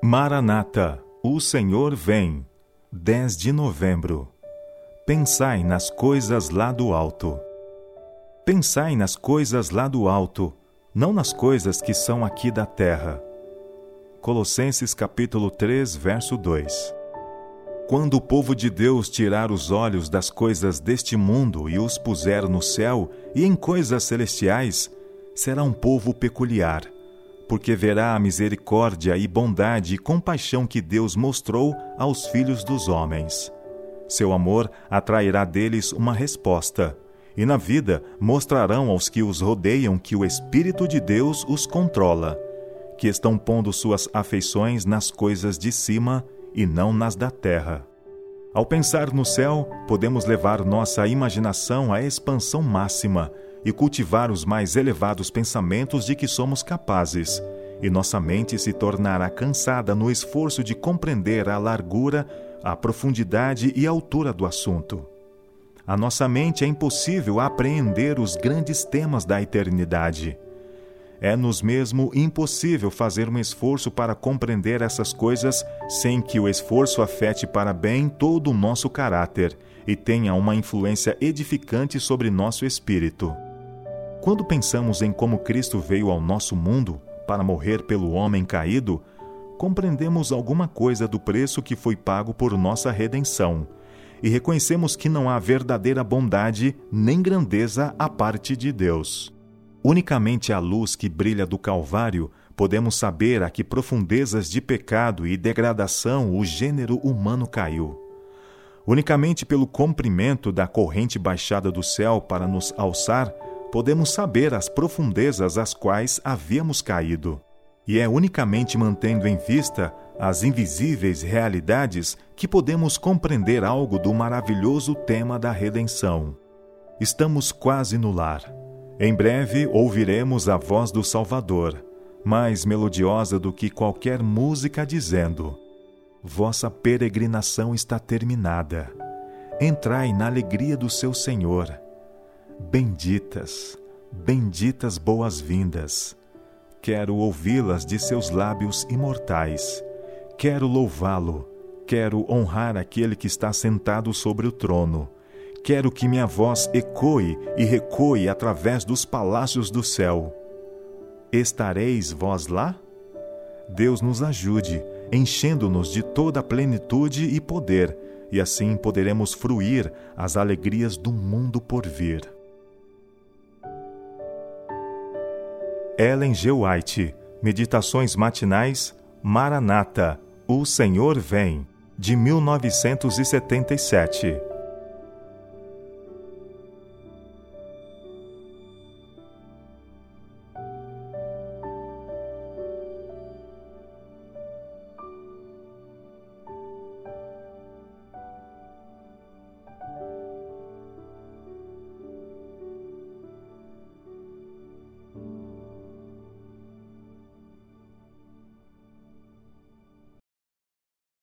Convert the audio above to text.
Maranata, o Senhor vem. 10 de novembro. Pensai nas coisas lá do alto. Pensai nas coisas lá do alto, não nas coisas que são aqui da terra. Colossenses capítulo 3, verso 2. Quando o povo de Deus tirar os olhos das coisas deste mundo e os puser no céu e em coisas celestiais, será um povo peculiar, porque verá a misericórdia e bondade e compaixão que Deus mostrou aos filhos dos homens. Seu amor atrairá deles uma resposta, e na vida mostrarão aos que os rodeiam que o Espírito de Deus os controla, que estão pondo suas afeições nas coisas de cima e não nas da terra. Ao pensar no céu, podemos levar nossa imaginação à expansão máxima e cultivar os mais elevados pensamentos de que somos capazes, e nossa mente se tornará cansada no esforço de compreender a largura, a profundidade e a altura do assunto. A nossa mente é impossível apreender os grandes temas da eternidade. É-nos mesmo impossível fazer um esforço para compreender essas coisas sem que o esforço afete para bem todo o nosso caráter e tenha uma influência edificante sobre nosso espírito. Quando pensamos em como Cristo veio ao nosso mundo para morrer pelo homem caído, compreendemos alguma coisa do preço que foi pago por nossa redenção e reconhecemos que não há verdadeira bondade nem grandeza à parte de Deus. Unicamente à luz que brilha do Calvário, podemos saber a que profundezas de pecado e degradação o gênero humano caiu. Unicamente pelo comprimento da corrente baixada do céu para nos alçar, podemos saber as profundezas às quais havíamos caído. E é unicamente mantendo em vista as invisíveis realidades que podemos compreender algo do maravilhoso tema da redenção. Estamos quase no lar. Em breve ouviremos a voz do Salvador, mais melodiosa do que qualquer música, dizendo: vossa peregrinação está terminada. Entrai na alegria do seu Senhor. Benditas, benditas boas-vindas. Quero ouvi-las de seus lábios imortais. Quero louvá-lo. Quero honrar aquele que está sentado sobre o trono. Quero que minha voz ecoe e recoe através dos palácios do céu. Estareis vós lá? Deus nos ajude, enchendo-nos de toda a plenitude e poder, e assim poderemos fruir as alegrias do mundo por vir. Ellen G. White, Meditações Matinais, Maranata, o Senhor vem, de 1977.